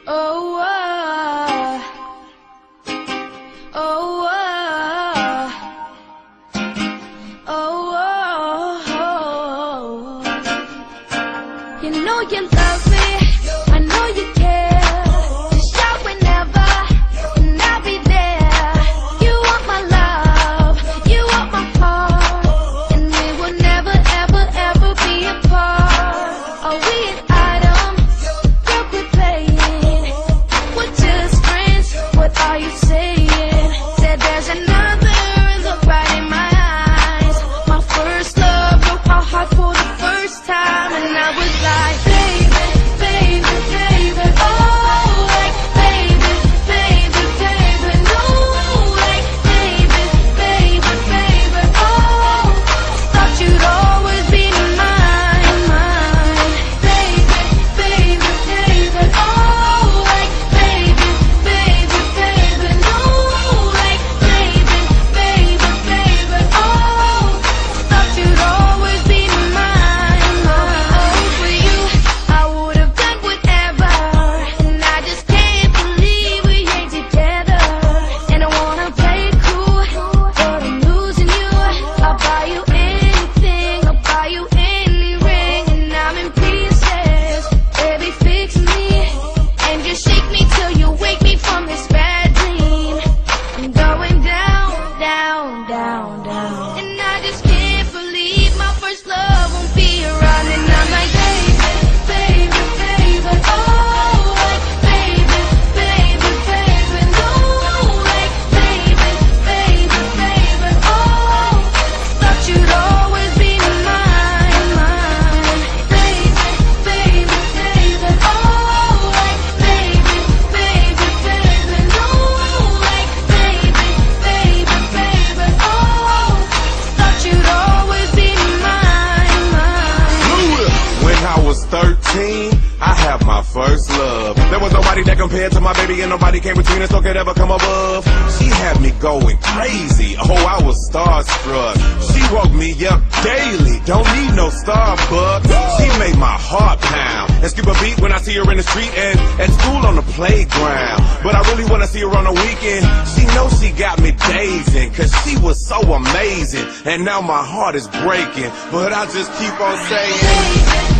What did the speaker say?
Oh, oh, you know you love me, I know you care. Just shout whenever, and I'll be there. You want my love, you want my heart, and we will never, ever, ever be apart. Are we an item? Girl, quit playing. We're just friends, what are you saying? Said there's another look right in my eyes. My first love broke my heart for the first time, and I was like, baby, baby, baby, oh, like, baby, baby, baby, no, like, baby, baby, baby, oh, thought you'd always be mine, mine, baby, baby, baby, oh, like, baby, baby, baby, no, like, baby, baby, baby, oh, thought you'd always be mine, mine. For you, I would have done whatever, and I just can't believe we ain't together. And I wanna play it cool, but I'm losing you. I'll buy you anything, I'll buy you any ring, and I'm in pieces. Baby, fix me, and just shake me till you wake me from this bad dream. I'm going down, down, down, down, and I just can't believe my first love won't be around. And I'm like, baby, baby, baby, oh, like, baby, baby, baby, no, like, baby, baby, baby, oh, thought you'd always be mine, mine, baby, baby, baby, oh, like, baby, baby, baby, no, like, baby, baby, baby, oh, thought you'd always be mine, mine. When I was 13, I had my first love. There was nobody that compared to my baby, and nobody came between us or could ever come above. She had me going crazy, oh, I was starstruck. She woke me up daily, don't need no Starbucks. She made my heart pound and skip a beat when I see her in the street and at school on the playground. But I really wanna see her on the weekend. She knows she got me dazing, cause she was so amazing. And now my heart is breaking, but I just keep on saying,